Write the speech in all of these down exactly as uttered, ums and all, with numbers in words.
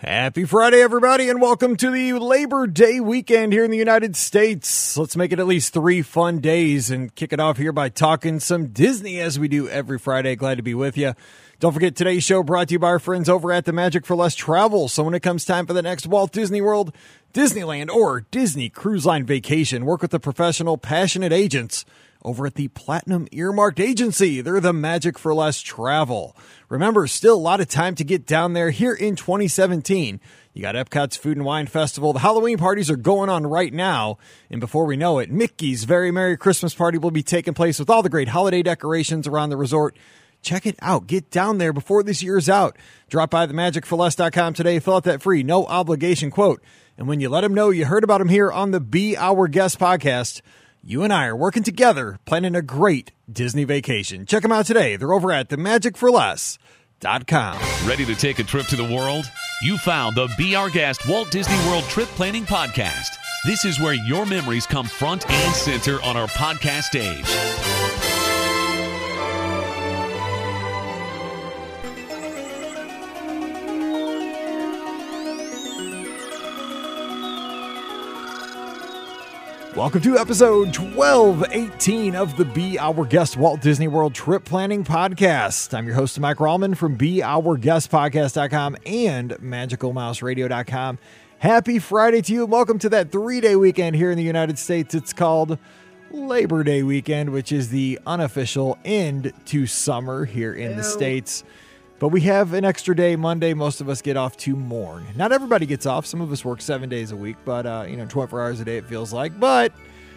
Happy Friday, everybody, and welcome to the Labor Day weekend here in the United States. Let's make it at least three fun days and kick it off here by talking some Disney as we do every Friday. Glad to be with you. Don't forget, today's show brought to you by our friends over at the Magic for Less Travel. So when it comes time for the next Walt Disney World, Disneyland, or Disney Cruise Line vacation, work with the professional, passionate agents over at the Platinum Earmarked Agency. They're the Magic for Less Travel. Remember, still a lot of time to get down there here in twenty seventeen. You got Epcot's Food and Wine Festival. The Halloween parties are going on right now. And before we know it, Mickey's Very Merry Christmas Party will be taking place with all the great holiday decorations around the resort. Check it out. Get down there before this year's out. Drop by the magic for less dot com today. Fill out that free, no obligation quote. And when you let them know you heard about them here on the Be Our Guest podcast, you and I are working together, planning a great Disney vacation. Check them out today. They're over at the magic for less dot com. Ready to take a trip to the world? You found the Be Our Guest Walt Disney World Trip Planning Podcast. This is where your memories come front and center on our podcast stage. Welcome to episode twelve eighteen of the Be Our Guest Walt Disney World Trip Planning Podcast. I'm your host, Mike Rallman from Be Our Guest Podcast dot com and Magical Mouse Radio dot com. Happy Friday to you, and welcome to that three-day weekend here in the United States. It's called Labor Day weekend, which is the unofficial end to summer here in Ew. the States. But we have an extra day Monday. Most of us get off to mourn. Not everybody gets off. Some of us work seven days a week, but, uh, you know, twenty-four hours a day it feels like. But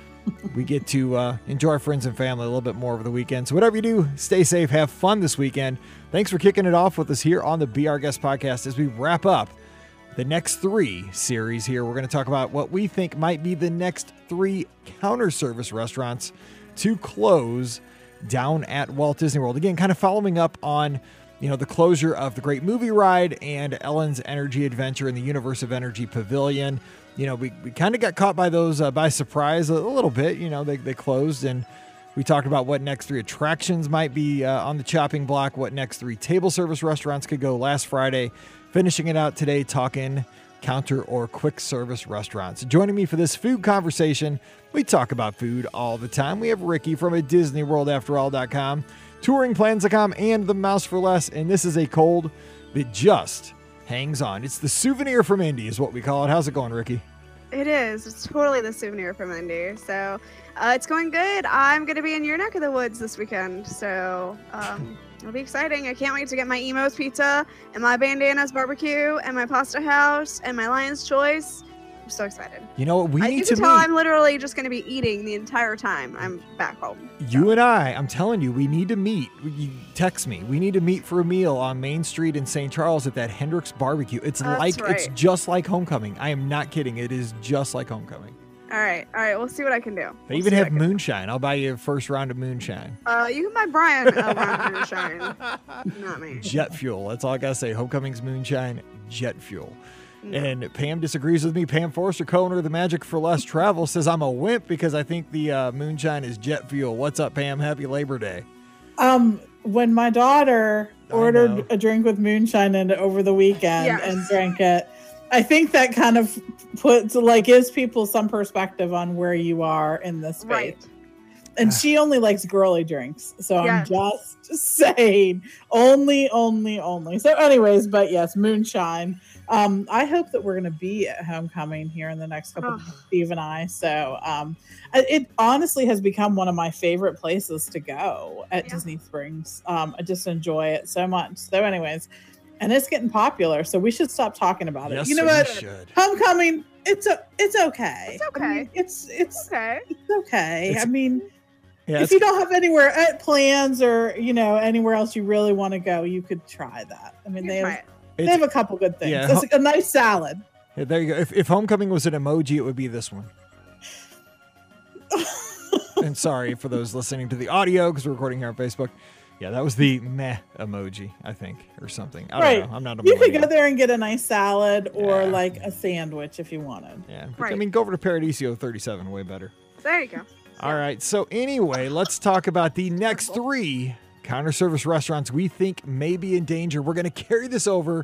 we get to uh, enjoy our friends and family a little bit more over the weekend. So whatever you do, stay safe, have fun this weekend. Thanks for kicking it off with us here on the Be Our Guest podcast as we wrap up the next three series here. We're going to talk about what we think might be the next three counter service restaurants to close down at Walt Disney World. Again, kind of following up on you know, the closure of the Great Movie Ride and Ellen's Energy Adventure in the Universe of Energy Pavilion. You know, we, we kind of got caught by those uh, by surprise a, a little bit. You know, they, they closed, and we talked about what next three attractions might be uh, on the chopping block, what next three table service restaurants could go last Friday. Finishing it out today, talking counter or quick service restaurants. Joining me for this food conversation, we talk about food all the time. We have Ricky from a Disney World After All dot com. touring plans dot com, and the Mouse for Less, and this is a cold that just hangs on. It's the souvenir from Indy is what we call it. How's it going, Ricky? It is. It's totally the souvenir from Indy. So uh, it's going good. I'm going to be in your neck of the woods this weekend, so um, it'll be exciting. I can't wait to get my Emo's Pizza and my Bandana's Barbecue and my Pasta House and my Lion's Choice. I'm so excited. You know what? We I, need you to can tell meet. I'm literally just going to be eating the entire time I'm back home. You and I, I'm telling you, we need to meet. You text me. We need to meet for a meal on Main Street in Saint Charles at that Hendricks Barbecue. It's That's like right. It's just like Homecoming. I am not kidding. It is just like Homecoming. All right. All right. We'll see what I can do. They We'll even see have what I can moonshine. I'll buy you a first round of moonshine. do. Uh, you can buy Brian a round of moonshine. Not me. Jet fuel. That's all I gotta say. Homecoming's moonshine, jet fuel. And Pam disagrees with me. Pam Forrester, co-owner of the Magic for Less Travel, says I'm a wimp because I think the uh, moonshine is jet fuel. What's up, Pam? Happy Labor Day. Um, when my daughter I know. ordered a drink with moonshine in it over the weekend Yes. and drank it, I think that kind of puts like gives people some perspective on where you are in this space. Right. And she only likes girly drinks, so Yes. I'm just saying, only, only, only. So, anyways, but yes, moonshine. Um, I hope that we're going to be at Homecoming here in the next couple Oh. of months, Steve and I. So, um, it honestly has become one of my favorite places to go at Yeah. Disney Springs. Um, I just enjoy it so much. So, anyways, and it's getting popular, so we should stop talking about it. Yes, you know we what? should. Homecoming, it's a, it's okay. It's okay. I mean, it's it's Okay. it's okay. It's- I mean. Yeah, If it's- you don't have anywhere uh, plans or you know anywhere else you really want to go, you could try that. I mean, You they can have, try it. they it's- have a couple good things. yeah, It's like a nice salad. yeah, there you go. If, if Homecoming was an emoji, it would be this one. And sorry for those listening to the audio because we're recording here on Facebook. Yeah, that was the meh emoji, I think, or something. I don't Right. know. I'm not a You could millennial. go there and get a nice salad or Yeah. like a sandwich if you wanted. Yeah, but, I Right. mean, go over to Paradiso thirty-seven, way better. There you go. All right. So anyway, let's talk about the next three counter service restaurants we think may be in danger. We're going to carry this over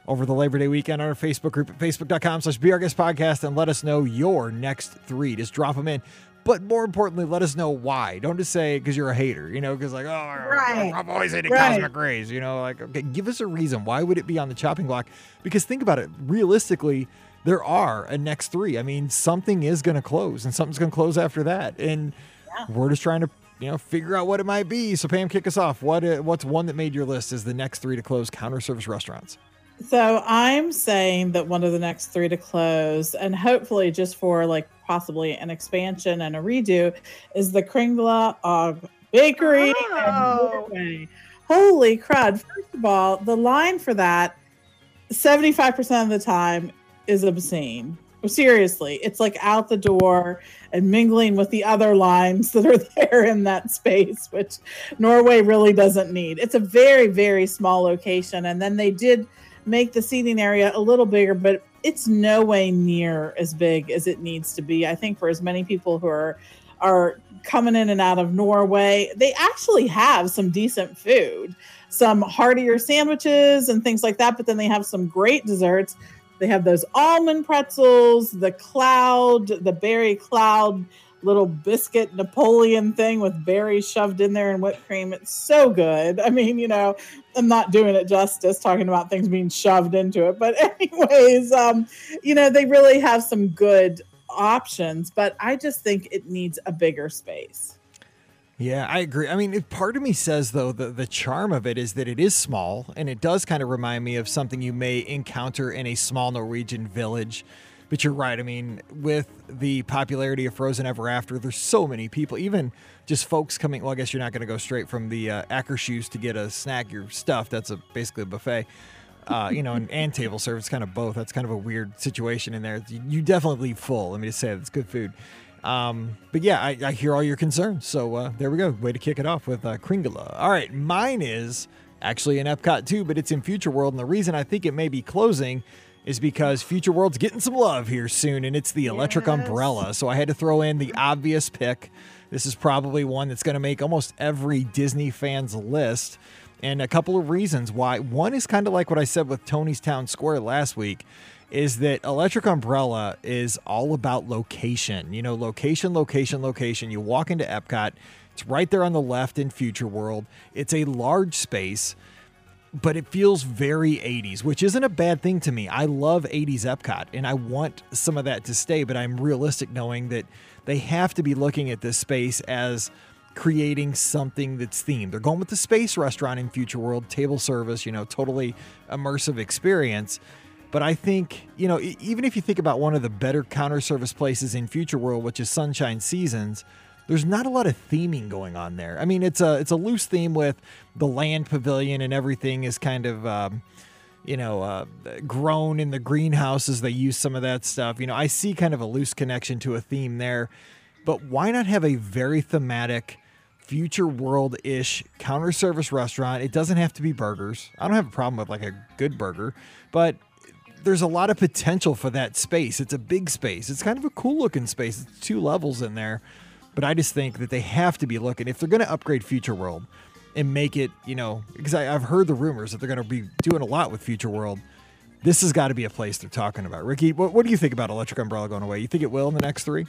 over the Labor Day weekend on our Facebook group at facebook.com slash BeOurGuestPodcast and let us know your next three. Just drop them in. But more importantly, let us know why. Don't just say because you're a hater, you know, because like, oh, right. I've always hated right. Cosmic Rays, you know, like, okay, give us a reason. Why would it be on the chopping block? Because think about it. Realistically, there are a next three. I mean, something is going to close and something's going to close after that. And yeah. we're just trying to, you know, figure out what it might be. So Pam, kick us off. What uh, What's one that made your list as the next three to close counter service restaurants? So I'm saying that one of the next three to close, and hopefully just for like possibly an expansion and a redo, is the Kringla Og Bakery. Oh. And holy crud. First of all, the line for that seventy-five percent of the time is obscene. Seriously, it's like out the door and mingling with the other lines that are there in that space, which Norway really doesn't need. It's a very, very small location. And then they did make the seating area a little bigger, but it's no way near as big as it needs to be. I think for as many people who are are coming in and out of Norway, they actually have some decent food, some heartier sandwiches and things like that, but then they have some great desserts. They have those almond pretzels, the cloud, the berry cloud little biscuit Napoleon thing with berries shoved in there and whipped cream. It's so good. I mean, you know, I'm not doing it justice talking about things being shoved into it. But anyways, um, you know, they really have some good options, but I just think it needs a bigger space. Yeah, I agree. I mean, part of me says, though, the, the charm of it is that it is small, and it does kind of remind me of something you may encounter in a small Norwegian village. But you're right. I mean, with the popularity of Frozen Ever After, there's so many people, even just folks coming. Well, I guess you're not going to go straight from the uh, Akershus to get a snack. Your stuff. That's a basically a buffet, uh, you know, and, and table service, kind of both. That's kind of a weird situation in there. You, you definitely leave full. Let me just say it's good food. Um, but yeah, I, I hear all your concerns. So uh, there we go. Way to kick it off with uh, Kringla. All right, mine is actually in Epcot too, but it's in Future World, and the reason I think it may be closing is because Future World's getting some love here soon, and it's the Electric Yes. Umbrella. So I had to throw in the obvious pick. This is probably one that's going to make almost every Disney fan's list, and a couple of reasons why. One is kind of like what I said with Tony's Town Square last week, is that Electric Umbrella is all about location. You know, location, location, location. You walk into Epcot, it's right there on the left in Future World. It's a large space, but it feels very eighties, which isn't a bad thing to me. I love eighties Epcot, and I want some of that to stay, but I'm realistic knowing that they have to be looking at this space as creating something that's themed. They're going with the space restaurant in Future World, table service, you know, totally immersive experience. But I think, you know, even if you think about one of the better counter service places in Future World, which is Sunshine Seasons, there's not a lot of theming going on there. I mean, it's a it's a loose theme with the land pavilion and everything is kind of, um, you know, uh, grown in the greenhouses. They use some of that stuff. You know, I see kind of a loose connection to a theme there. But why not have a very thematic Future World-ish counter service restaurant? It doesn't have to be burgers. I don't have a problem with like a good burger, but there's a lot of potential for that space. It's a big space. It's kind of a cool looking space. It's two levels in there. But I just think that they have to be looking, if they're going to upgrade Future World and make it, you know, because I, I've heard the rumors that they're going to be doing a lot with Future World. This has got to be a place they're talking about. Ricky, what, what do you think about Electric Umbrella going away? You think it will in the next three?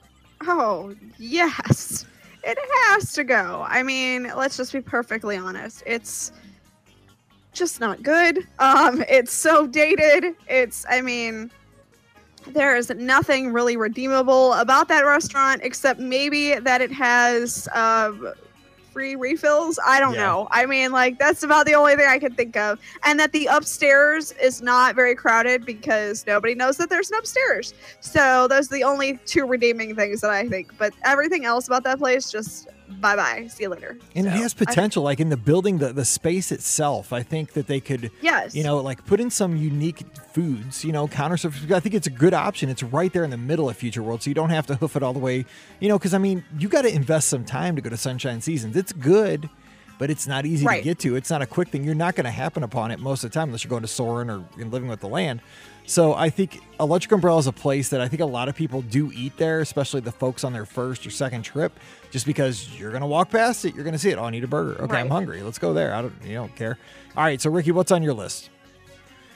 Oh, yes. It has to go. I mean, let's just be perfectly honest. It's just not good. Um, it's so dated. It's, I mean, there is nothing really redeemable about that restaurant except maybe that it has um, free refills. I don't Yeah. know. I mean, like, that's about the only thing I can think of. And that the upstairs is not very crowded because nobody knows that there's an upstairs. So those are the only two redeeming things that I think. But everything else about that place, just bye-bye. See you later. And So, it has I- potential, like in the building, the, the space itself. I think that they could, Yes. you know, like put in some unique foods, you know, counter service. I think it's a good option. It's right there in the middle of Future World, so you don't have to hoof it all the way, you know, because I mean, you got to invest some time to go to Sunshine Seasons. It's good, but it's not easy Right. to get to. It's not a quick thing. You're not going to happen upon it most of the time unless you're going to Soarin' or in Living with the Land. So I think Electric Umbrella is a place that I think a lot of people do eat there, especially the folks on their first or second trip, just because you're going to walk past it. You're going to see it. Oh, I need a burger. Okay, I'm Right. hungry. Let's go there. I don't, you don't care. All right. So Ricky, what's on your list?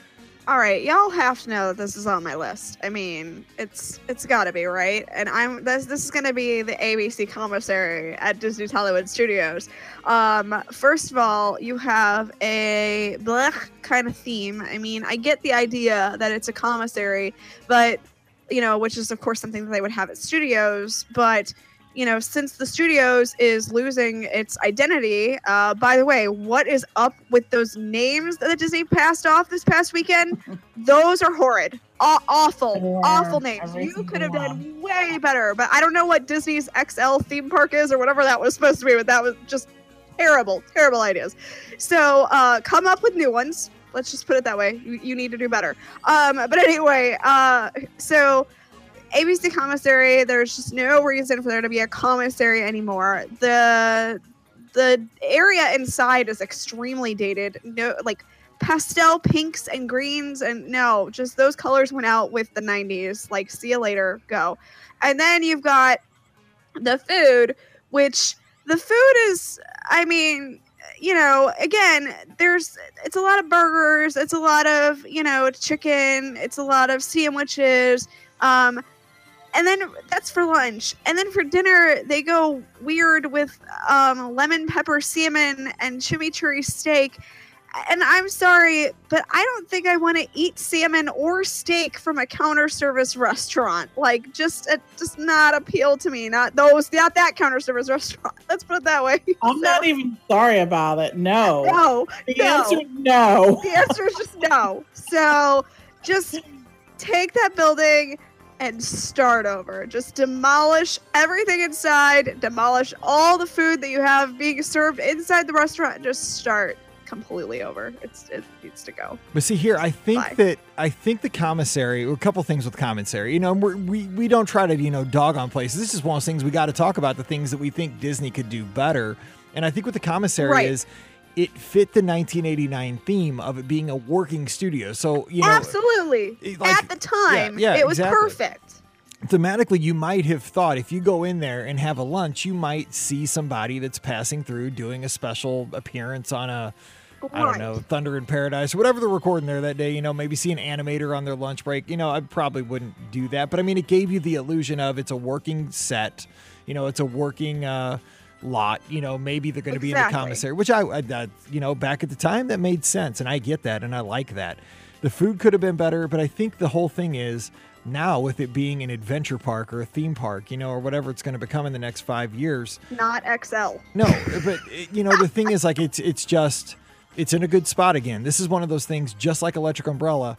all right, y'all have to know that this is on my list. I mean, it's it's got to be, right? And I'm this this is going to be the A B C commissary at Disney's Hollywood Studios. Um, first of all, you have a blech kind of theme. I mean, I get the idea that it's a commissary, but you know, which is of course something that they would have at studios, but you know, since the studios is losing its identity, uh, by the way, what is up with those names that Disney passed off this past weekend? Those are horrid. Aw- awful, Yeah, awful names. every You could have single done way better, but I don't know what Disney's X L theme park is or whatever that was supposed to be, but that was just terrible, terrible ideas. So uh, come up with new ones. Let's just put it that way. You, you need to do better. Um, but anyway, uh, so... A B C commissary, there's just no reason for there to be a commissary anymore. The the area inside is extremely dated. No, like pastel pinks and greens, and no, just those colors went out with the nineties. Like, see you later, go. And then you've got the food, which the food is, I mean, you know, again, there's it's a lot of burgers, it's a lot of, you know, chicken, it's a lot of sandwiches. Um, And then that's for lunch. And then for dinner, they go weird with um, lemon pepper salmon and chimichurri steak. And I'm sorry, but I don't think I want to eat salmon or steak from a counter service restaurant. Like, just it does not appeal to me. Not those, not that counter service restaurant. Let's put it that way. I'm So- not even sorry about it. No. No. The no. answer is no. The answer is just no. So just take that building and start over. Just demolish everything inside, demolish all the food that you have being served inside the restaurant, and just start completely over. It's it needs to go. But see here, I think Bye. that I think the commissary, a couple things with commissary. You know, we're, we we don't try to you know dog on places. This is one of those things we got to talk about, the things that we think Disney could do better. And I think with the commissary Right. is it fit the nineteen eighty-nine theme of it being a working studio. So you know, Absolutely. it- like- At the time, yeah, yeah, it was exactly. perfect. thematically, you might have thought if you go in there and have a lunch, you might see somebody that's passing through doing a special appearance on a, I don't Right. know, Thunder in Paradise or whatever they're recording there that day. You know, maybe see an animator on their lunch break. You know, I probably wouldn't do that. But I mean, it gave you the illusion of it's a working set. You know, it's a working uh, lot. You know, maybe they're going to be in the Exactly. commissary, which I, I, I, you know, back at the time that made sense. And I get that. And I like that. The food could have been better. But I think the whole thing is, now with it being an adventure park or a theme park, you know, or whatever it's going to become in the next five years. Not X L. No, but it- you know, the thing is like, it's, it's just, it's in a good spot again. This is one of those things, just like Electric Umbrella.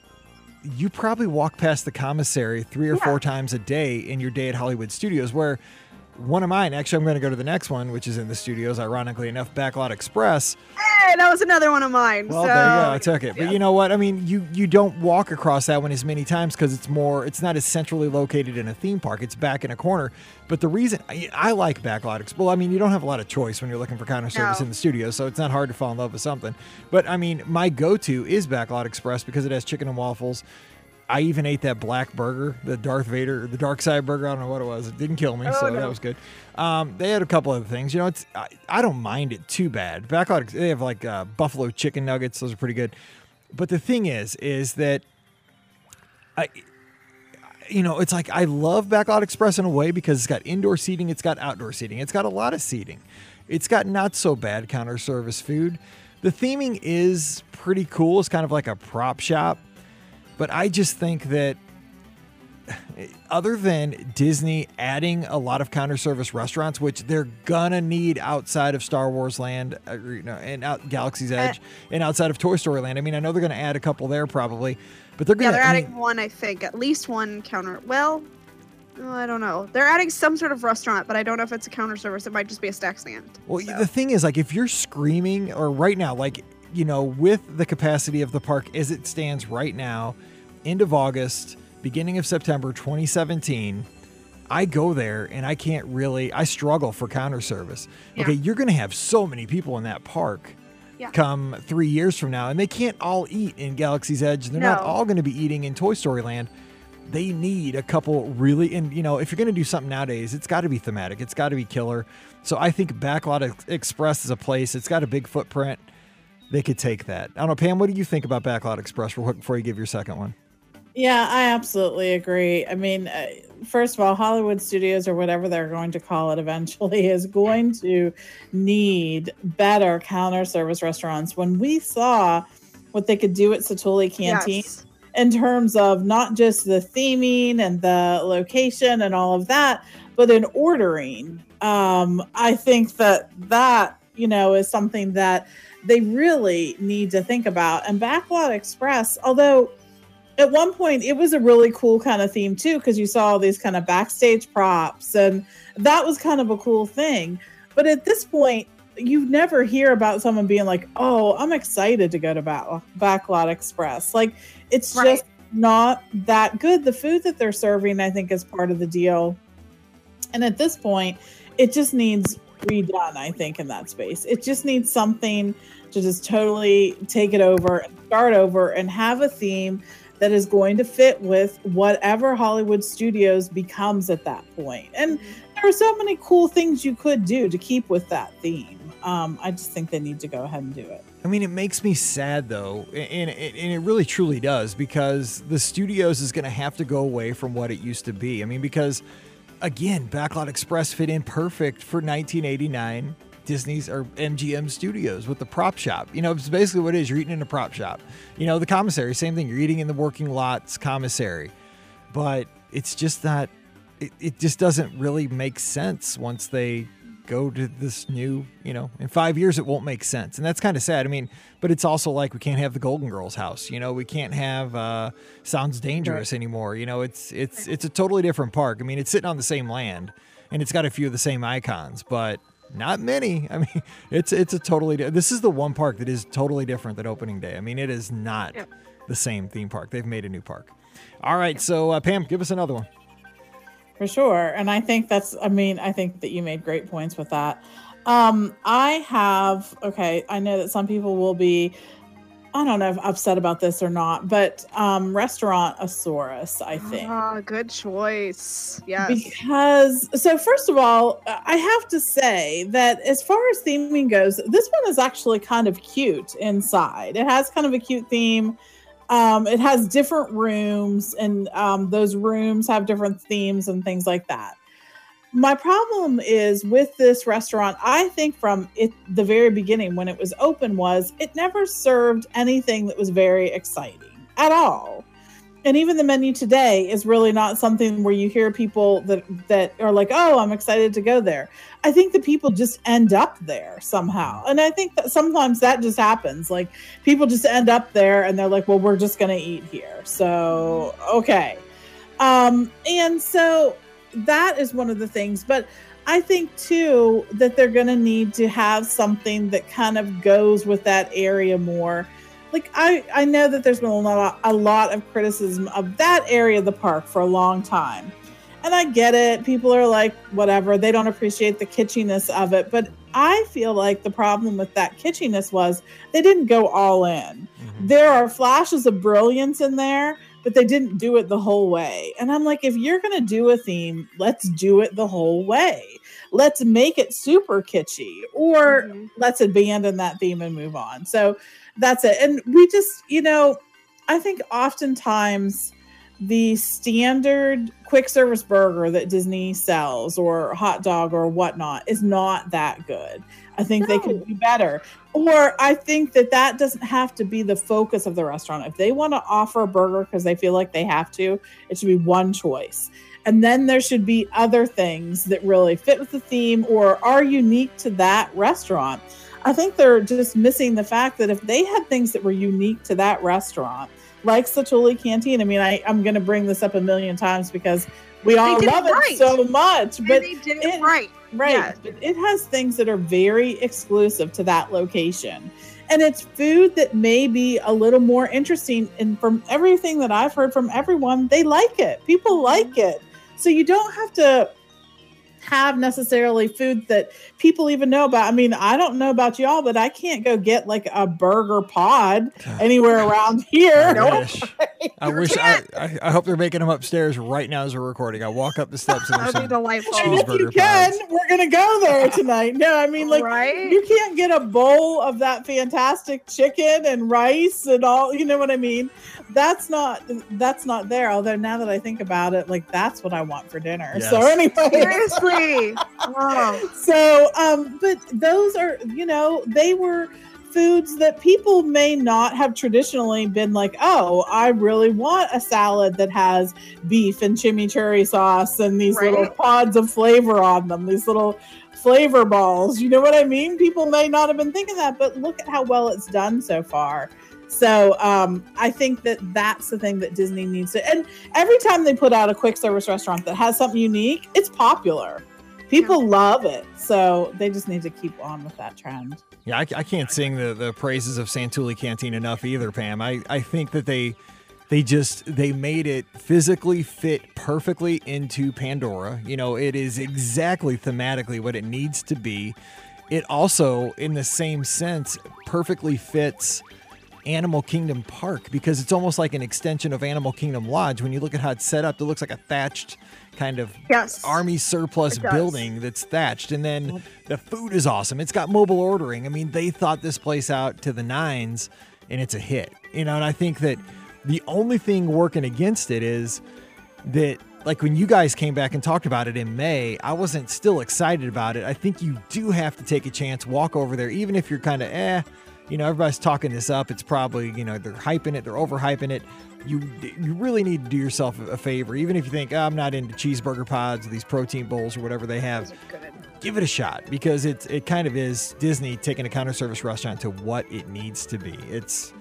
You probably walk past the commissary three or Yeah. four times a day in your day at Hollywood Studios, where one of mine, actually, I'm going to go to the next one, which is in the studios, ironically enough, Backlot Express. Hey, that was another one of mine. Well, so, there you go. I took it. But yeah. you know what? I mean, you you don't walk across that one as many times because it's more, it's not as centrally located in a theme park. It's back in a corner. But the reason I, I like Backlot Express, well, I mean, you don't have a lot of choice when you're looking for counter service No. in the studio, so it's not hard to fall in love with something. But I mean, my go-to is Backlot Express because it has chicken and waffles. I even ate that black burger, the Darth Vader, the Dark Side burger. I don't know what it was. It didn't kill me, Oh, so no. that was good. Um, they had a couple other things. You know, it's I, I don't mind it too bad. Backlot, they have like uh, buffalo chicken nuggets. Those are pretty good. But the thing is, is that I, you know, it's like I love Backlot Express in a way because it's got indoor seating, it's got outdoor seating, it's got a lot of seating, it's got not so bad counter service food. The theming is pretty cool. It's kind of like a prop shop. But I just think that other than Disney adding a lot of counter service restaurants, which they're gonna need outside of Star Wars Land, uh, you know, and out Galaxy's Edge, and outside of Toy Story Land. I mean, I know they're gonna add a couple there probably, but they're gonna. Yeah, they're I adding mean, one, I think, at least one counter. Well, oh, I don't know. They're adding some sort of restaurant, but I don't know if it's a counter service. It might just be a stack stand. Well, so. the thing is, like, if you're screaming, or right now, like, you know, with the capacity of the park as it stands right now, end of August, beginning of September twenty seventeen, I go there and I can't really, I struggle for counter service. Yeah. Okay, you're going to have so many people in that park Yeah. come three years from now, and they can't all eat in Galaxy's Edge. They're not No. all going to be eating in Toy Story Land. They need a couple really, and you know, if you're going to do something nowadays, it's got to be thematic. It's got to be killer. So I think Backlot Ex- Express is a place. It's got a big footprint. they could take that. I don't know, Pam, what do you think about Backlot Express real quick before you give your second one? Yeah, I absolutely agree. I mean, uh, first of all, Hollywood Studios, or whatever they're going to call it eventually, is going to need better counter service restaurants. When we saw what they could do at Satuli Canteen, Yes. in terms of not just the theming and the location and all of that, but in ordering, um, I think that that, you know, is something that they really need to think about. And Backlot Express, although at one point it was a really cool kind of theme too, because you saw all these kind of backstage props, and that was kind of a cool thing. But at this point, you never hear about someone being like, oh, I'm excited to go to Back- Backlot Express. Like, it's Right. just not that good. The food that they're serving, I think, is part of the deal. And at this point, it just needs redone, I think, in that space. It just needs something to just totally take it over and start over and have a theme that is going to fit with whatever Hollywood Studios becomes at that point. And there are so many cool things you could do to keep with that theme. Um, I just think they need to go ahead and do it. I mean, it makes me sad, though, and, and, and it really truly does, because the studios is going to have to go away from what it used to be. I mean, because, again, Backlot Express fit in perfect for nineteen eighty-nine Disney's or M G M Studios with the prop shop. You know, it's basically what it is. You're eating in a prop shop. You know, the commissary, same thing. You're eating in the working lots commissary. But it's just not, it, it just doesn't really make sense once they go to this new, you know, in five years it won't make sense. And that's kind of sad. I mean, but it's also like we can't have the Golden Girls house, you know, we can't have uh Sounds Dangerous anymore. You know, it's it's it's a totally different park. I mean, it's sitting on the same land and it's got a few of the same icons, but not many. I mean, it's it's a totally di- this is the one park that is totally different than opening day. I mean, it is not Yep. the same theme park. They've made a new park. All right, so uh, Pam, give us another one. For sure. And I think that's, I mean, I think that you made great points with that. Um, I have, okay, I know that some people will be, I don't know if upset about this or not, but um, Restaurant Asaurus, I think. Ah, good choice. Yes. Because, so first of all, I have to say that as far as theming goes, this one is actually kind of cute inside. It has kind of a cute theme. Um, it has different rooms, and um, those rooms have different themes and things like that. My problem is with this restaurant, I think from it, the very beginning when it was open, was it never served anything that was very exciting at all. And even the menu today is really not something where you hear people that, that are like, oh, I'm excited to go there. I think that people just end up there somehow. And I think that sometimes that just happens. Like, people just end up there and they're like, well, we're just going to eat here. So, okay. Um, and so that is one of the things. But I think, too, that they're going to need to have something that kind of goes with that area more. Like, I, I know that there's been a lot, a lot of criticism of that area of the park for a long time. And I get it. People are like, whatever. They don't appreciate the kitschiness of it. But I feel like the problem with that kitschiness was they didn't go all in. Mm-hmm. There are flashes of brilliance in there, but they didn't do it the whole way. And I'm like, if you're going to do a theme, let's do it the whole way. Let's make it super kitschy, or mm-hmm. let's abandon that theme and move on. So that's it. And we just, you know, I think oftentimes the standard quick service burger that Disney sells, or hot dog or whatnot, is not that good. I think no. they could do better. Or I think that that doesn't have to be the focus of the restaurant. If they want to offer a burger because they feel like they have to, it should be one choice. And then there should be other things that really fit with the theme or are unique to that restaurant. I think they're just missing the fact that if they had things that were unique to that restaurant, like Satuli Canteen, I mean, I, I'm going to bring this up a million times because we all love it, right. it so much. And but they did it, it right. Right. Yeah. But it has things that are very exclusive to that location. And it's food that may be a little more interesting. And from everything that I've heard from everyone, they like it. People like it. So you don't have to have necessarily food that people even know about. I mean, I don't know about y'all, but I can't go get like a burger pod anywhere around here. I Nope. wish. I wish. I, I, I hope they're making them upstairs right now as we're recording. I walk up the steps and there's That would be some delightful. And if you cheeseburger can, pods. we're gonna go there tonight. No, I mean, like, Right? you can't get a bowl of that fantastic chicken and rice and all. You know what I mean? That's not that's not there. Although now that I think about it, like that's what I want for dinner. Yes. So anyway, Seriously. Oh. so um, but those are, you know, they were foods that people may not have traditionally been like, oh, I really want a salad that has beef and chimichurri sauce and these Right. little pods of flavor on them, these little flavor balls. You know what I mean? People may not have been thinking that, but look at how well it's done so far. So um, I think that that's the thing that Disney needs to. And every time they put out a quick service restaurant that has something unique, it's popular. People love it. So they just need to keep on with that trend. Yeah, I, I can't sing the, the praises of Santulli Canteen enough either, Pam. I, I think that they they just they made it physically fit perfectly into Pandora. You know, it is exactly thematically what it needs to be. It also, in the same sense, perfectly fits Animal Kingdom Park because it's almost like an extension of Animal Kingdom Lodge. When you look at how it's set up, it looks like a thatched kind of Yes. army surplus It does. building that's thatched. And then the food is awesome. It's got mobile ordering. I mean, they thought this place out to the nines and it's a hit. You know, and I think that the only thing working against it is that, like, when you guys came back and talked about it in May, I wasn't still excited about it. I think you do have to take a chance, walk over there, even if you're kind of eh. You know, everybody's talking this up. It's probably, you know, they're hyping it, they're overhyping it. You you really need to do yourself a favor. Even if you think, oh, I'm not into cheeseburger pods or these protein bowls or whatever they have, Those are good. give it a shot because it's it kind of is Disney taking a counter service restaurant to what it needs to be. It's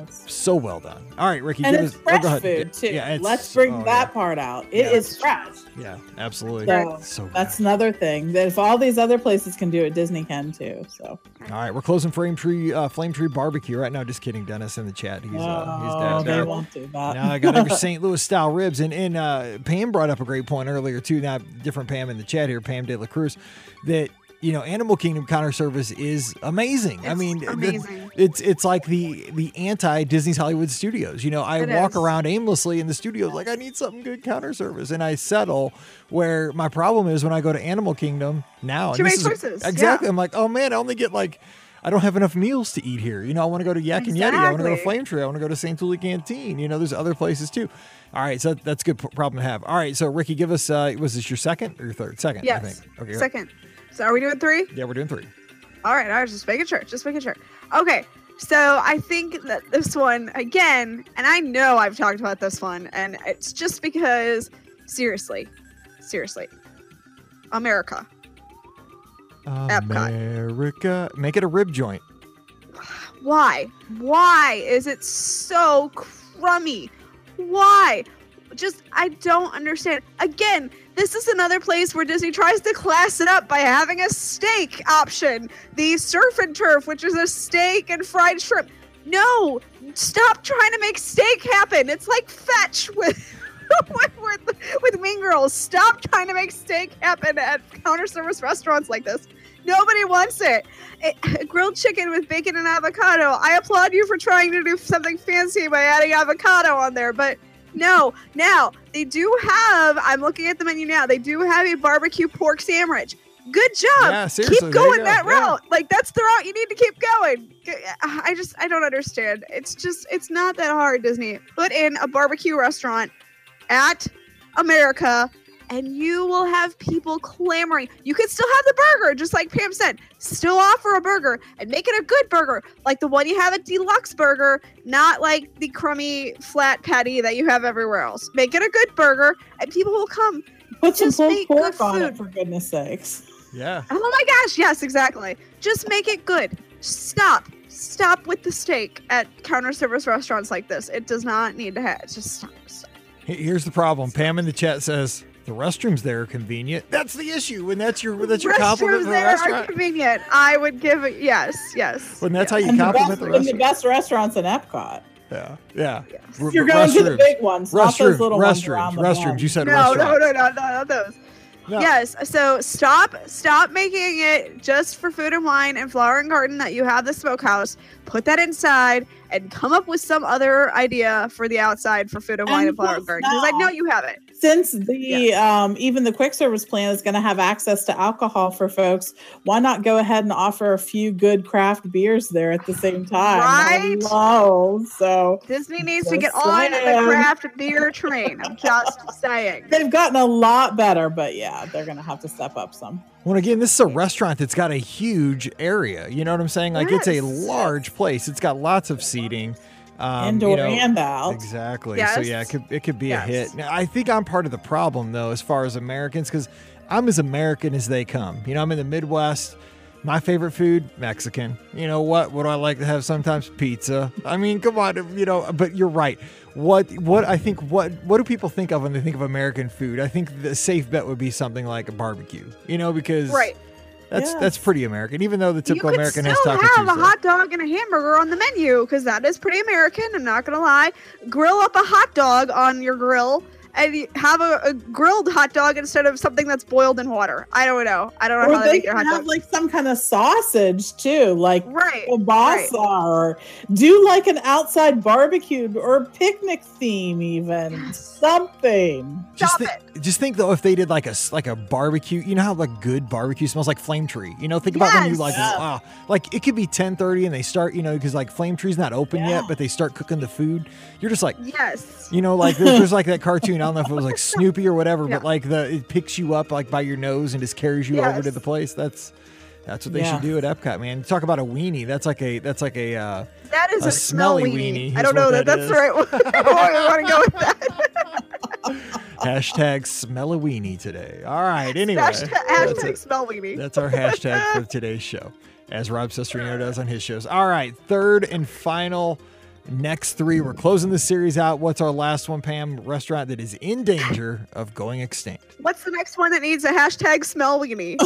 so well done. All right, Ricky, And give it's us, fresh oh, go ahead. food too. Yeah, it's- Let's bring oh, that yeah. part out. It Yeah. is fresh. Yeah, absolutely. So, so good. That's another thing that if all these other places can do it, Disney can too. So All right, we're closing Flame Tree uh, Flame Tree Barbecue right now. Just kidding, Dennis in the chat. He's uh, he's no, down they there. won't do that. Now I got over Saint Louis style ribs, and and uh, Pam brought up a great point earlier too. Not different Pam in the chat here, Pam De La Cruz, that you know Animal Kingdom counter service is amazing. I It's mean, the- amazing. it's it's like the the anti Disney's Hollywood Studios. You know, I It walk is. around aimlessly in the studios like I need something good counter service, and I settle. Where my problem is when I go to Animal Kingdom now, and Too this many is- choices, exactly. yeah. I'm like, oh man, I only get like. I don't have enough meals to eat here. You know, I want to go to Yak and Yeti. I want to go to Exactly. Flame Tree. I want to go to Santulli Canteen. You know, there's other places too. All right, so that's a good p- problem to have. All right, so Ricky, give us, uh, was this your second or your third? Second, I Yes. think. Okay. Second. So are we doing three? Yeah, we're doing three. All right, I was just making sure, just making sure. Okay, so I think that this one, again, and I know I've talked about this one, and it's just because, seriously, seriously, America. Epcot. America. Make it a rib joint. Why? Why is it so crummy? Why? Just, I don't understand. Again, this is another place where Disney tries to class it up by having a steak option. The surf and turf, which is a steak and fried shrimp. No, stop trying to make steak happen. It's like Fetch with with, with, with Mean Girls. Stop trying to make steak happen at counter service restaurants like this. Nobody wants it. it. Grilled chicken with bacon and avocado. I applaud you for trying to do something fancy by adding avocado on there, but no. Now, they do have, I'm looking at the menu now, they do have a barbecue pork sandwich. Good job. Yeah, seriously, keep there you going go. that Yeah. route. Like, that's the route you need to keep going. I just, I don't understand. It's just, it's not that hard, Disney. Put in a barbecue restaurant at America, and you will have people clamoring. You can still have the burger, just like Pam said. Still offer a burger and make it a good burger, like the one you have at Deluxe Burger, not like the crummy flat patty that you have everywhere else. Make it a good burger, and people will come. Put some Just pulled make pork good on it, food. for goodness sakes. Yeah. Oh my gosh, yes, exactly. Just make it good. Stop. Stop with the steak at counter service restaurants like this. It does not need to have. Just stop. stop. He- Here's the problem. Pam in the chat says the restrooms there are convenient. That's the issue. When that's your that's your compliment Restrooms for the there are restaurant. convenient. I would give it. Yes, yes. When that's yes. how you And the, compliment best, the and the restaurant. best restaurants in Epcot. Yeah. Yeah. Yes. R- You're going to the restrooms. big ones, not those Restrooms. little ones Restrooms. around the Restrooms. bend. You said No, restaurant. no, no, no, no, not those. No. Yes. So stop, stop making it just for Food and Wine and Flower and Garden that you have the smokehouse. Put that inside and come up with some other idea for the outside for Food and Wine and, and Flower and Garden, because I know you have it. Since the yes. um, even the quick service plan is going to have access to alcohol for folks, why not go ahead and offer a few good craft beers there at the same time? Right. Hello. So Disney needs just to get saying. on the craft beer train. I'm just saying. They've gotten a lot better, but yeah, they're going to have to step up some. Well, again, this is a restaurant that's got a huge area. You know what I'm saying? Like, yes. it's a large place. It's got lots of seating. Um, Indoor you know, and out. Exactly. Yes. So, yeah, it could, it could be yes. a hit. Now, I think I'm part of the problem, though, as far as Americans, because I'm as American as they come. You know, I'm in the Midwest. My favorite food, Mexican. You know what? What do I like to have sometimes? Pizza. I mean, come on, you know, but you're right. What what I think what what do people think of when they think of American food? I think the safe bet would be something like a barbecue. You know, because right. that's yes. that's pretty American, even though the typical you could American still has Taco have Tuesday. a hot dog and a hamburger on the menu, because that is pretty American. I'm not gonna lie. Grill up a hot dog on your grill and you have a, a grilled hot dog instead of something that's boiled in water. I don't know. I don't know Or how they they make their can hot have dog. like some kind of sausage too, like Right, kielbasa, right. or do like an outside barbecue or picnic theme, even something. Just Stop think, it. just think though, if they did like a s- like a barbecue, you know how like good barbecue smells like Flame Tree. You know, think about when you Yes. like, Yeah. ah, like it could be ten thirty and they start, you know, because like Flame Tree's not open Yeah. yet, but they start cooking the food. You're just like, Yes. you know, like there's, there's like that cartoon. I don't know if it was like Snoopy or whatever, Yeah. but like the it picks you up like by your nose and just carries you over to Yes. the place. That's that's what they Yeah. should do at Epcot, man. Talk about a weenie. That's like a that's like a uh, That is a a, smell smelly weenie. weenie I is don't know what that, that that's is. the right one. I want to go with that. hashtag smell a weenie today. All right, anyway, Hashtag, that's hashtag it. smell weenie. That's our hashtag for today's show, as Rob Sestrino does on his shows. All right, third and final, next three. We're closing the series out. What's our last one, Pam? Restaurant that is in danger of going extinct. What's the next one that needs a hashtag smell weenie?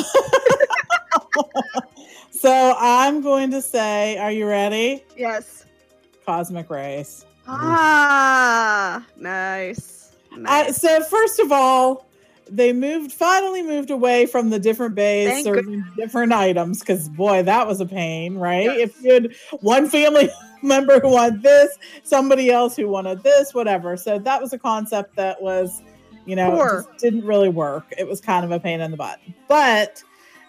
So I'm going to say, are you ready? Yes. Cosmic Race. Ah, nice. I, nice. so first of all, they moved, finally moved away from the different bays Thank serving different items, because boy, that was a pain, right? Yes. If you had one family member who wanted this, somebody else who wanted this, whatever. So that was a concept that was, you know, Poor. just didn't really work. It was kind of a pain in the butt. But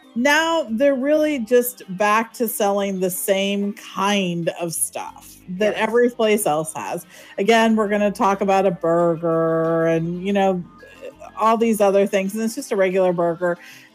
now they're really just back to selling the same kind of stuff that Yes. every place else has. Again, we're going to talk about a burger and, you know, all these other things. And it's just a regular burger.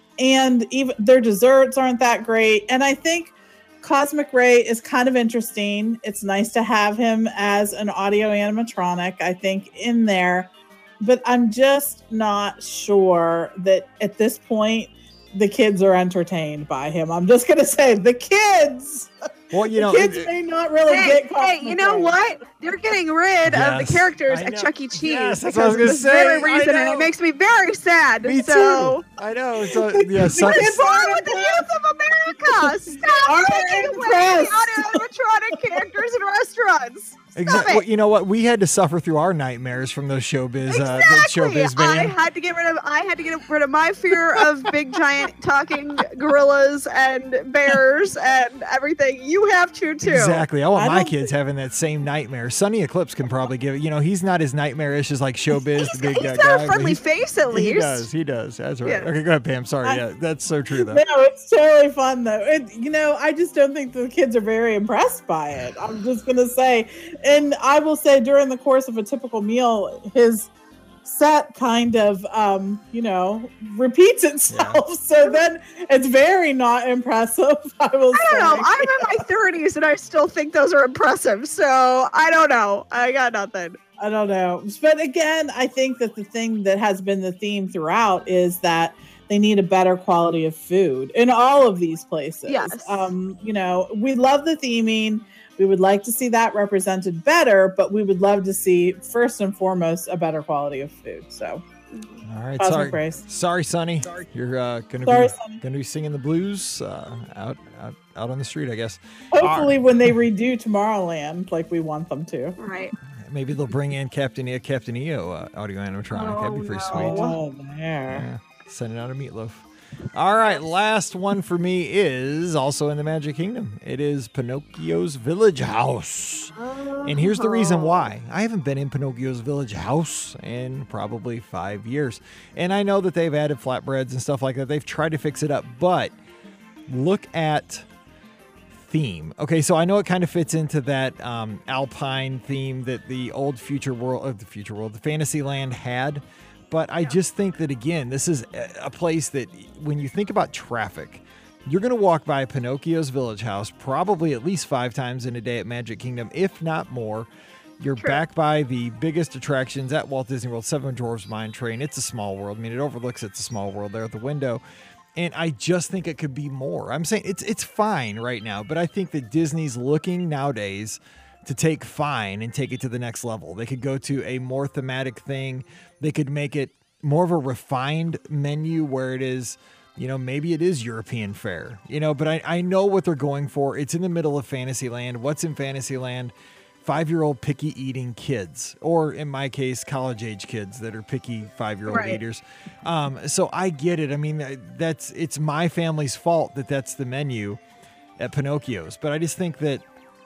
And even their desserts aren't that great. And I think Cosmic Ray is kind of interesting. It's nice to have him as an audio animatronic, I think, in there. But I'm just not sure that at this point, the kids are entertained by him. I'm just going to say the kids. Well, you the know, kids it- may not really Hey, get hey, Cosmic you know Ray. what? They're getting rid of Yes, the characters I at know. Chuck E. Cheese Yes, that's because what I was of gonna this say. very I reason, and know. it makes me very sad. Me so, too. I know. So yeah, so, What's wrong with the youth of America? Stop Aren't taking away impressed. the animatronic characters in restaurants. Stop exactly. it. Well, you know what? We had to suffer through our nightmares from those showbiz, uh, Exactly. showbiz I band. had to get rid of. I had to get rid of my fear of big, giant, talking gorillas and bears and everything. You have to too. Exactly. I want I my don't kids having that same nightmare. Sonny Eclipse can probably give it. You know, he's not as nightmarish as like showbiz, He's, the big he's uh, got guy. a but friendly he's- face at least. He does. He does. That's right. Yeah. Okay, go ahead, Pam. Sorry. I- yeah, that's so true, though. No, it's totally fun though. It, you know, I just don't think the kids are very impressed by it. I'm just gonna say, and I will say during the course of a typical meal, his set kind of, um, you know, repeats itself. So then it's very not impressive. I will I say. don't know. I'm in my thirties and I still think those are impressive. So I don't know. I got nothing. I don't know. But again, I think that the thing that has been the theme throughout is that they need a better quality of food in all of these places. Yes. Um, you know, we love the theming. We would like to see that represented better, but we would love to see, first and foremost, a better quality of food. So, All right. Cosmic Sorry. Race. Sorry, Sonny. You're uh, gonna Sorry, be Sonny. gonna be singing the blues uh, out, out out on the street, I guess. Hopefully, when they redo Tomorrowland like we want them to. Right. Maybe they'll bring in Captain E- Captain E O uh, audio animatronic. That'd be pretty Oh, sweet. no. Oh, there. Yeah. Sending out a meatloaf. All right, last one for me is also in the Magic Kingdom. It is Pinocchio's Village House. Oh. And here's the reason why. I haven't been in Pinocchio's Village House in probably five years. And I know that they've added flatbreads and stuff like that. They've tried to fix it up, but look at theme. Okay, so I know it kind of fits into that um, Alpine theme that the old Future World, uh, the Future World, the Fantasyland had. But I just think that, again, this is a place that when you think about traffic, you're going to walk by Pinocchio's Village House probably at least five times in a day at Magic Kingdom, if not more. You're True. back by the biggest attractions at Walt Disney World, Seven Dwarfs Mine Train. It's a small world. I mean, it overlooks It's a Small World there at the window. And I just think it could be more. I'm saying it's it's fine right now, but I think that Disney's looking nowadays to take fine and take it to the next level. They could go to a more thematic thing. They could make it more of a refined menu where it is, you know, maybe it is European fare, you know, but I, I know what they're going for. It's in the middle of Fantasyland. What's in Fantasyland? Five-year-old picky eating kids, or in my case, college-age kids that are picky five-year-old Right. eaters. Um, so I get it. I mean, that's it's my family's fault that that's the menu at Pinocchio's, but I just think that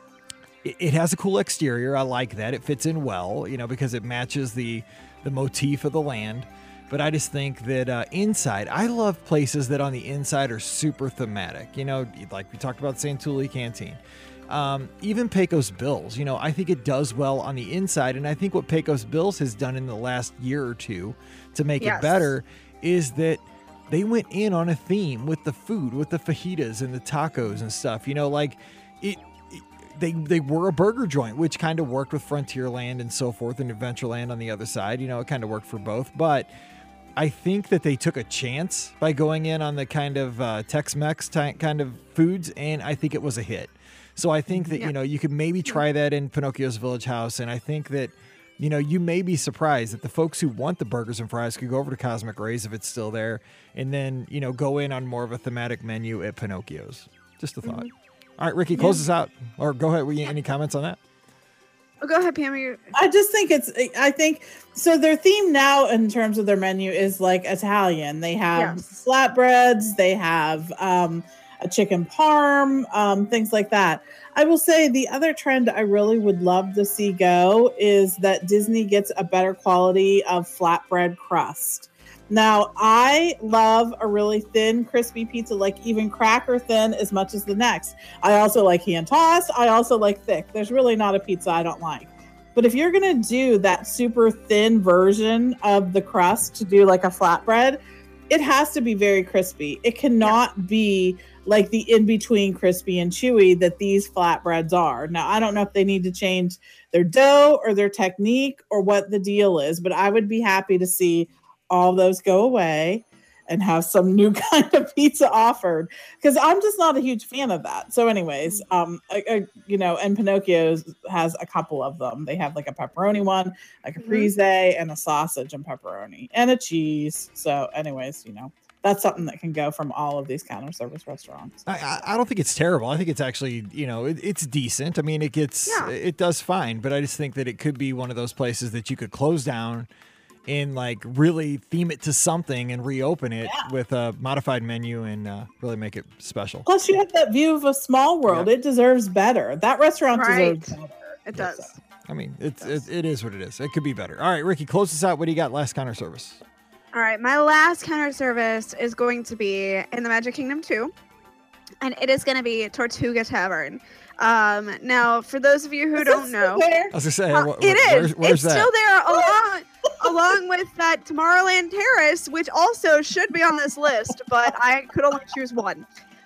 it has a cool exterior. I like that. It fits in well, you know, because it matches the the motif of the land. But I just think that uh, inside, I love places that on the inside are super thematic. You know, like we talked about Santulli Canteen. Um, even Pecos Bills, you know, I think it does well on the inside. And I think what Pecos Bills has done in the last year or two to make Yes. it better is that they went in on a theme with the food, with the fajitas and the tacos and stuff. You know, like it, it they they were a burger joint, which kind of worked with Frontierland and so forth, and Adventureland on the other side. You know, it kind of worked for both. But I think that they took a chance by going in on the kind of uh, Tex-Mex ty- kind of foods, and I think it was a hit. So I think that, Yeah. you know, you could maybe try that in Pinocchio's Village House, and I think that, you know, you may be surprised that the folks who want the burgers and fries could go over to Cosmic Rays if it's still there, and then, you know, go in on more of a thematic menu at Pinocchio's. Just a thought. All right, Ricky, close us out. Or go ahead. Were you, any comments on that? Oh, go ahead, Pam. You. I just think it's, I think, so their theme now in terms of their menu is like Italian. They have Yes. flatbreads, they have um, a chicken parm, um, things like that. I will say the other trend I really would love to see go is that Disney gets a better quality of flatbread crust. Now, I love a really thin, crispy pizza, like even cracker thin as much as the next. I also like hand tossed. I also like thick. There's really not a pizza I don't like. But if you're going to do that super thin version of the crust to do like a flatbread, it has to be very crispy. It cannot be like the in-between crispy and chewy that these flatbreads are. Now, I don't know if they need to change their dough or their technique or what the deal is, but I would be happy to see all those go away and have some new kind of pizza offered, because I'm just not a huge fan of that. So anyways, um, I, I, you know, and Pinocchio's has a couple of them. They have like a pepperoni one, a caprese, mm-hmm. and a sausage and pepperoni and a cheese. So anyways, you know, that's something that can go from all of these counter service restaurants. I, I don't think it's terrible. I think it's actually, you know, it, it's decent. I mean, it gets, Yeah. it does fine, but I just think that it could be one of those places that you could close down and like really theme it to something and reopen it Yeah. with a modified menu and uh, really make it special. Plus, you have that view of a small world. Yeah. It deserves better. That restaurant Right. deserves better. It does. I mean, it's it, it is what it is. It could be better. All right, Ricky, close this out. What do you got? Last counter service. All right, my last counter service is going to be in the Magic Kingdom too, and it is going to be Tortuga Tavern. Um, now, for those of you who Is don't that know, still there? I was gonna say, uh, wh- wh- it is. Where's, where's it's that? still there, along along with that Tomorrowland Terrace, which also should be on this list, but I could only choose one,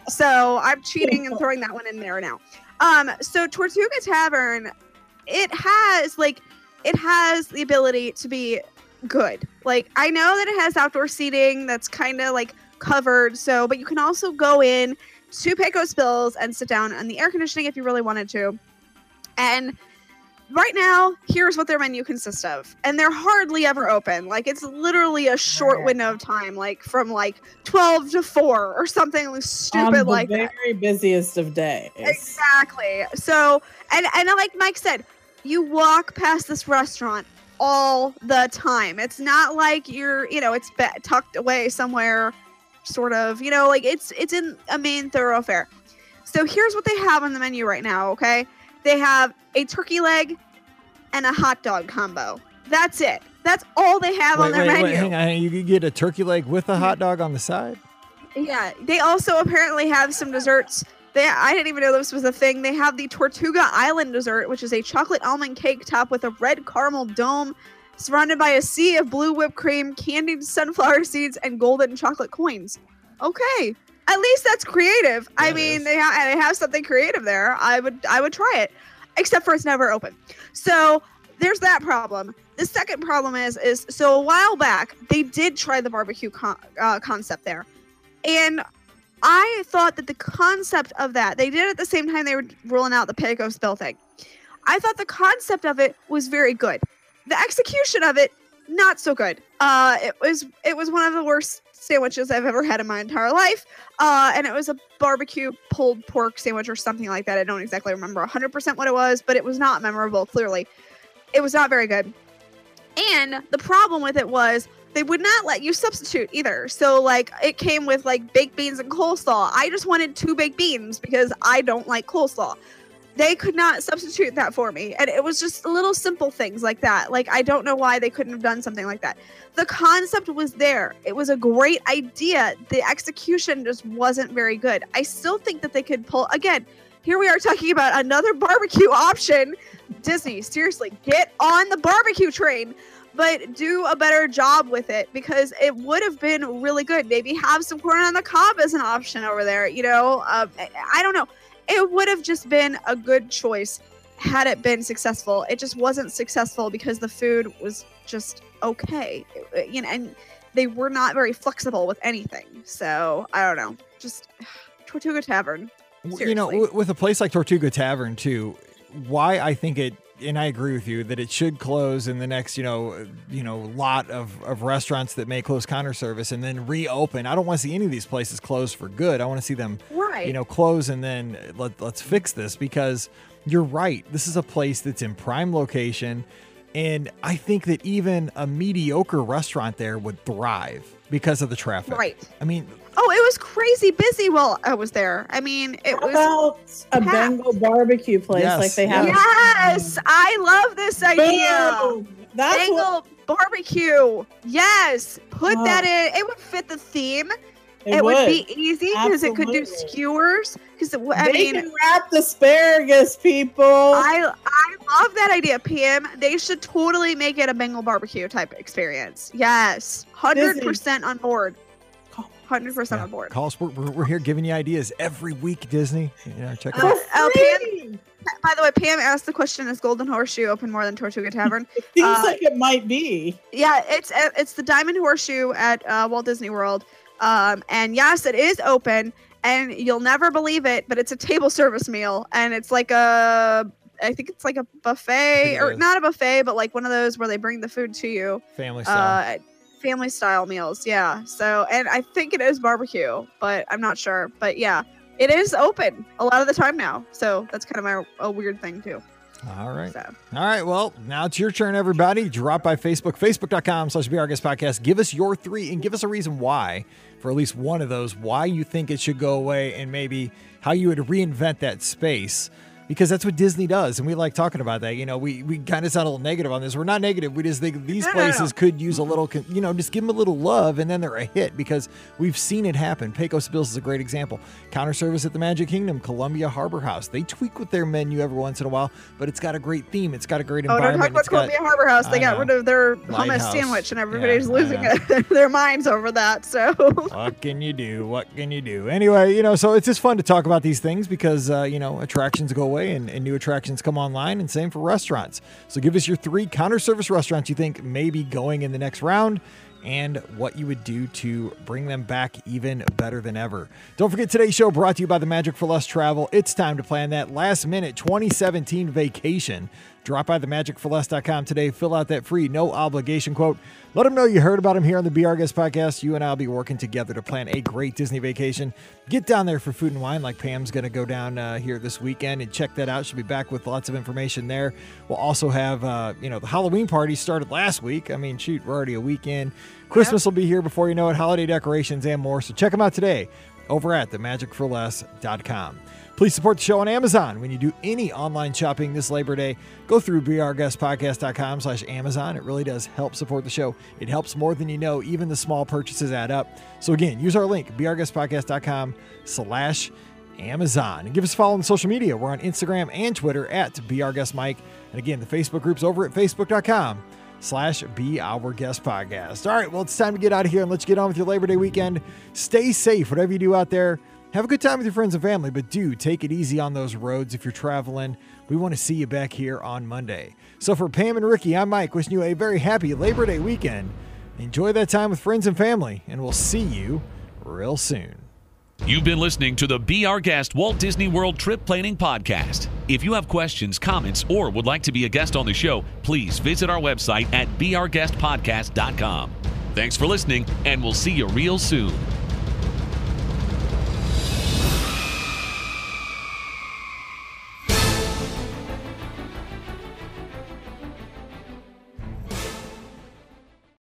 so I'm cheating and throwing that one in there now. Um, so Tortuga Tavern, it has like, it has the ability to be good. Like, I know that it has outdoor seating that's kind of like covered, so but you can also go in to Pecos Bills and sit down on the air conditioning if you really wanted to. And right now, here's what their menu consists of, and they're hardly ever open. Like, it's literally a short window of time, like from like twelve to four or something stupid On the like very that. busiest of days. Exactly. So, and and like Mike said, you walk past this restaurant all the time. It's not like you're, you know, it's be- tucked away somewhere, sort of, you know, like it's it's in a main thoroughfare. So here's what they have on the menu right now, okay? They have a turkey leg and a hot dog combo. That's it. That's all they have wait, on their wait, menu. Wait, hang on. You could get a turkey leg with a hot dog on the side? Yeah, they also apparently have some desserts. They I didn't even know this was a thing. They have the Tortuga Island dessert, which is a chocolate almond cake topped with a red caramel dome, surrounded by a sea of blue whipped cream, candied sunflower seeds, and golden chocolate coins. Okay, at least that's creative. Yeah, I mean, they, ha- they have something creative there. I would I would try it, except for it's never open. So there's that problem. The second problem is is so a while back they did try the barbecue con- uh, concept there, and I thought that the concept of that, they did at the same time they were rolling out the Pecos Bill thing. I thought the concept of it was very good. The execution of it, not so good. Uh, it was it was one of the worst sandwiches I've ever had in my entire life. Uh, and it was a barbecue pulled pork sandwich or something like that. I don't exactly remember one hundred percent what it was, but it was not memorable, clearly. It was not very good. And the problem with it was they would not let you substitute either. So, like, it came with, like, baked beans and coleslaw. I just wanted two baked beans because I don't like coleslaw. They could not substitute that for me. And it was just little simple things like that. Like, I don't know why they couldn't have done something like that. The concept was there. It was a great idea. The execution just wasn't very good. I still think that they could pull, again, here we are talking about another barbecue option. Disney, seriously, get on the barbecue train. But do a better job with it because it would have been really good. Maybe have some corn on the cob as an option over there. You know, um, I, I don't know. It would have just been a good choice had it been successful. It just wasn't successful because the food was just okay. It, you know, and they were not very flexible with anything. So I don't know. Just Tortuga Tavern. Seriously. You know, w- with a place like Tortuga Tavern too, why I think it. And I agree with you that it should close in the next, you know, you know, lot of, of restaurants that may close counter service and then reopen. I don't want to see any of these places closed for good. I want to see them, right. you know, close and then let, let's fix this because you're right. This is a place that's in prime location. And I think that even a mediocre restaurant there would thrive because of the traffic. Right. I mean, oh, it was crazy busy while I was there. I mean, it How was about a packed. Bengal barbecue place Yes, like they have. Yes, I love this idea. Boom. That's Bengal what, barbecue. Yes, put Oh. that in. It would fit the theme. it, It, would. would be easy because it could do Absolutely. skewers. Because I they mean, can wrap the asparagus, people. I I love that idea, P M. They should totally make it a Bengal barbecue type experience. Yes, hundred percent on board. Hundred percent yeah, on board. call us. We're, we're we're here giving you ideas every week, Disney. You know, check it Uh, out. oh, Free. Pam, by the way, Pam asked the question: is Golden Horseshoe open more than Tortuga Tavern? It seems uh, like it might be. Yeah, it's it's the Diamond Horseshoe at uh, Walt Disney World, um, and yes, it is open. And you'll never believe it, but it's a table service meal, and it's like a, I think it's like a buffet, It or is. not a buffet, but like one of those where they bring the food to you, Family style. uh, family style meals. Yeah. So, and I think it is barbecue, but I'm not sure. But yeah, it is open a lot of the time now. So that's kind of my a weird thing too. All right. So. All right. Well, now it's your turn, everybody. Drop by Facebook, facebook.com slash Be Our Guest Podcast. Give us your three and give us a reason why, for at least one of those, why you think it should go away and maybe how you would reinvent that space. Because that's what Disney does. And we like talking about that. You know, we, we kind of sound a little negative on this. We're not negative. We just think these No, no, places no. could use a little, con- you know, just give them a little love and then they're a hit because we've seen it happen. Pecos Bills is a great example. Counter service at the Magic Kingdom, Columbia Harbor House. They tweak with their menu every once in a while, but it's got a great theme. It's got a great Oh, don't talk environment. about It's got, Columbia Harbor House. They I got know. rid of their hummus Lighthouse. sandwich, and Yeah, everybody's I losing know. their minds over that. So. what can you do? What can you do? Anyway, you know, so it's just fun to talk about these things because, uh, you know, attractions go away and, and new attractions come online, and same for restaurants. So give us your three counter service restaurants you think may be going in the next round and what you would do to bring them back even better than ever. Don't forget, today's show brought to you by the Magic for Less Travel. It's time to plan that last minute twenty seventeen vacation Drop by the magic for less dot com today. Fill out that free, no obligation quote. Let them know you heard about them here on the Be Our Guest podcast. You and I will be working together to plan a great Disney vacation. Get down there for food and wine, like Pam's going to go down uh, here this weekend and check that out. She'll be back with lots of information there. We'll also have, uh, you know, the Halloween party started last week. I mean, shoot, we're already a week in. Christmas will be here before you know it, holiday decorations and more. So check them out today over at the magic for less dot com. Please support the show on Amazon. When you do any online shopping this Labor Day, go through be our guest podcast dot com slash Amazon. It really does help support the show. It helps more than you know. Even the small purchases add up. So again, use our link, be our guest podcast dot com slash Amazon. And give us a follow on social media. We're on Instagram and Twitter at BeOurGuestMike. And again, the Facebook group's over at facebook dot com slash Be Our Guest Podcast. All right, well, it's time to get out of here and let's get on with your Labor Day weekend. Stay safe, whatever you do out there. Have a good time with your friends and family, but do take it easy on those roads if you're traveling. We want to see you back here on Monday. So for Pam and Ricky, I'm Mike, wishing you a very happy Labor Day weekend. Enjoy that time with friends and family, and we'll see you real soon. You've been listening to the Be Our Guest Walt Disney World Trip Planning Podcast. If you have questions, comments, or would like to be a guest on the show, please visit our website at be our guest podcast dot com. Thanks for listening, and we'll see you real soon.